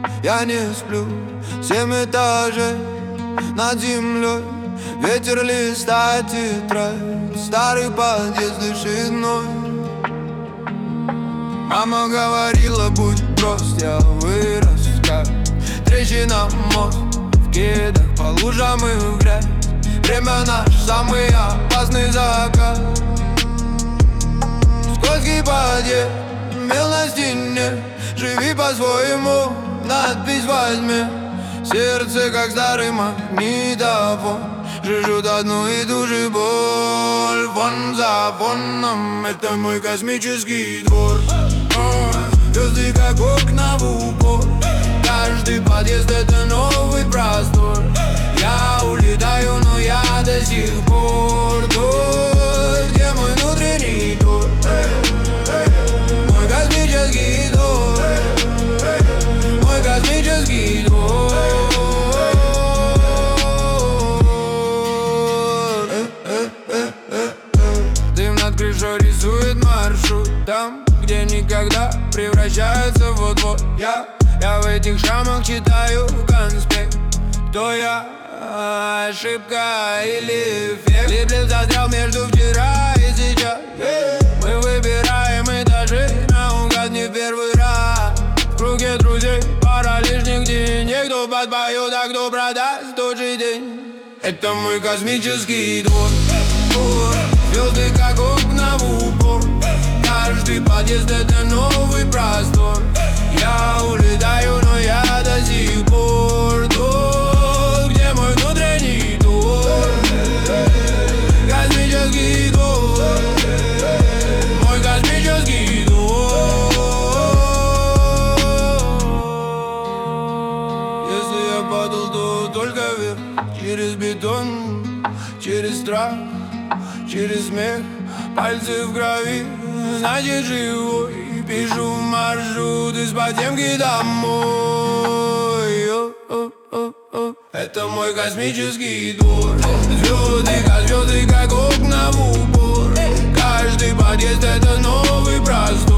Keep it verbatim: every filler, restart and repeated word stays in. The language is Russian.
я не сплю. Семь этажей над землей, ветер листает тетрадь, старый подъезд дышит мной. Мама говорила, будь прост, я вырос как трещина мост. В кедах по лужам и в грязь, время наш самый опасный закат. Скользкий подъезд, мел на стене, живи по-своему, надпись возьми. Сердце как старый магнитофон, жжет одну и ту же боль. Фон за фоном, это мой космический двор. Звезды как окна в упор, каждый подъезд это новый простор. Я улетаю, но я до сих пор тут, где мой внутренний тур. Мой космический двор, мой космический двор. Дым над крышей рисует маршрут там, где никогда превращается вот-вот. Я, я в этих шрамах читаю конспект. Кто я? Ошибка или эффект? Липлив застрял между вчера и сейчас. Мы выбираем этажи наугад не в первый раз. В круге друзей пара лишних денег. Кто подпоет, а кто продаст тот же день. Это мой космический двор. Звезды как окна в упор, каждый подъезд это новый простор. Я улетаю, но я до сих пор тут, где мой внутренний тур. Космический двор, мой космический двор. Если я падал, то только вверх, через бетон, через страх, через смех, пальцы в крови, значит живой. Пишу маршрут из подземки домой. Это мой космический двор. Звезды, как звезды, как окна в упор, каждый подъезд это новый простор.